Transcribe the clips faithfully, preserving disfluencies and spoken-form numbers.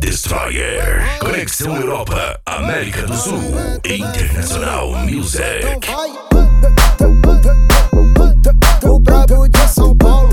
Destroyer. Conexão Europa, América do Sul. Internacional Music. O brabo de São Paulo.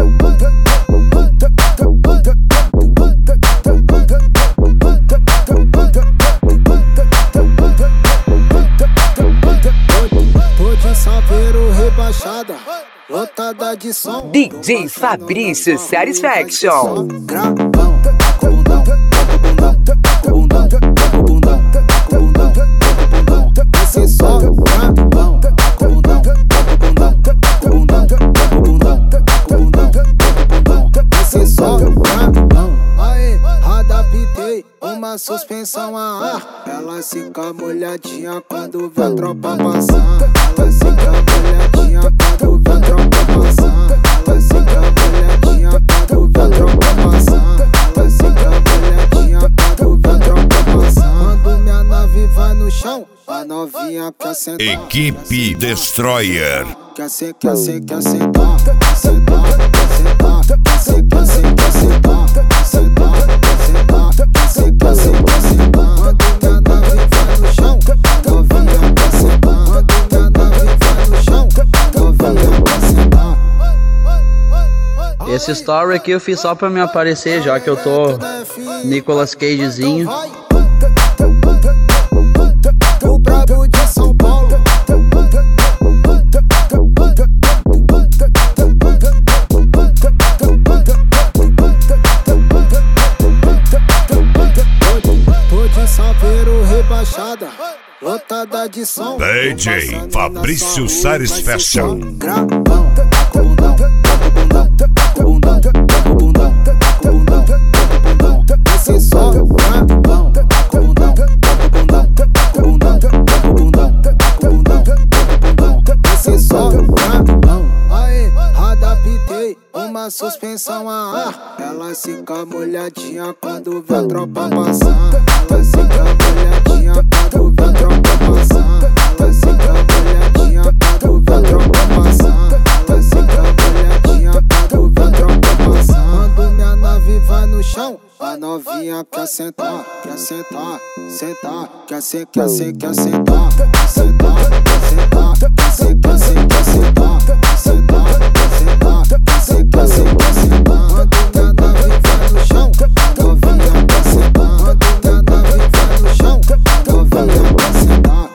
Tô de saveiro rebaixada, lotada de som. D J Fabrício Satisfaction. Grabão, bundão, bundão, bundão, bundão, bundão, bundão. Esse só grabão, bundão, bundão, bundão, bundão, bundão, bundão. Esse só grabão. Aê, adaptei uma suspensão a ar. Ela fica molhadinha quando vê a tropa passar. Ela fica molhadinha quando vê a tropa passar. Ela fica molhadinha quando vê a tropa passar. Ela fica molhadinha quando vê a tropa passar. Quando minha nave vai no chão, a novinha quer sentar. Equipe Destroyer. Quer ser, quer ser, quer sentar. Quer sentar, quer sentar. Quer ser, quer ser, quer sentar. Quer sentar, quer sentar. Quer ser, quer ser, quer sentar. Quando minha nave vai no chão, a novinha quer sentar. Quando minha nave vai no chão, a novinha quer sentar. Esse story aqui eu fiz só pra me aparecer, já que eu tô Nicolas Cagezinho. O brabo de São Paulo. Tô de saveiro rebaixada, lotada de som. D J Fabrício Satisfaction. Grabão, bundão, bundão, bundão, bundão, bundão, bundão. Esse só grabão, bundão, bundão, bundão, bundão, bundão, bundão. Esse só grabão. Aê, adaptei uma suspensão a ar. Ela fica molhadinha quando vê a tropa passar. Ela fica molhadinha quando vê a tropa passar. Ela fica molhadinha quando vê a tropa passar. Ela fica molhadinha quando vê a tropa passar. Quando minha nave vai no chão, a novinha quer sentar, quer sentar, sentar. Quer ser, quer ser, quer sentar. Quer sentar, quer sentar.